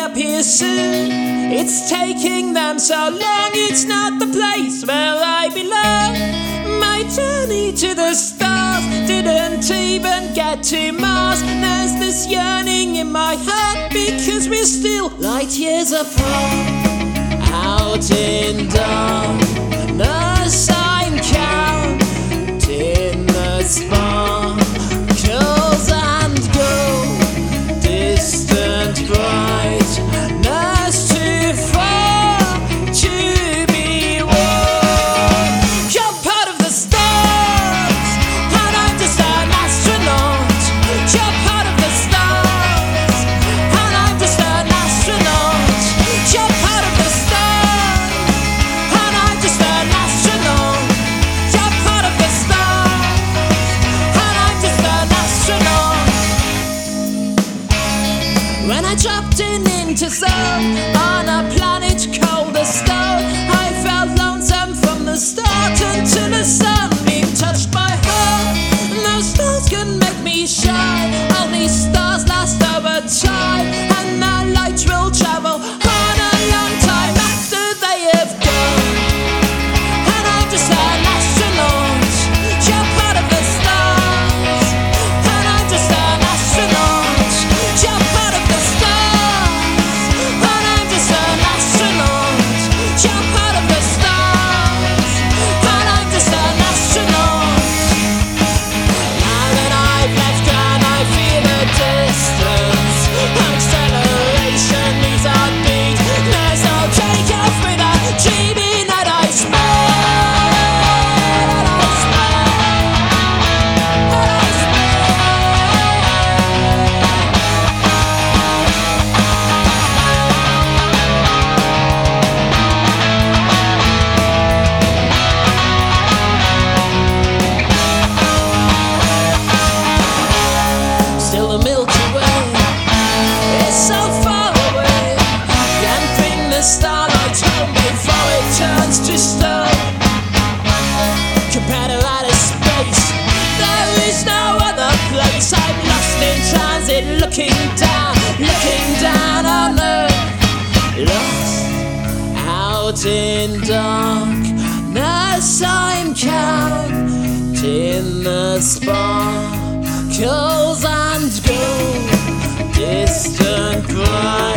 reappear soon. It's taking them so long, it's not the place where I belong. My journey to the stars didn't even get to Mars. There's this yearning in my heart because we're still light years apart. Out in darkness I'm counting the sparkles and gold, distant brightness too far to be warm. Jump out of the stars and I'm just an astronaut. Jump out of the stars and I'm just an astronaut. Jump out of the stars and I'm just an astronaut. Jump out of the stars and I'm just an astronaut. When I dropped into Zone on a planet cold as stone, I felt lonesome from the start until the sun being touched my heart. No stars can make me shine, only stars last over time, and their light will travel on a long time after they have gone. And I'm just an astronaut. Jump out of the stars and I'm just an astronaut. Jump out of the stars and I'm just an astronaut. Jump out of the stars and I'm just an astronaut. Now that I've left and I feel the distance, acceleration means our beat. There's no takeoff without dreaming that I still the Milky Way, it's so far away. Can't bring the starlight home before it turns to stone. Compared to outer space, there is no other place. I'm lost in transit, looking down on Earth. Lost out in darkness, I'm counting the sparkles and gold, distant bright.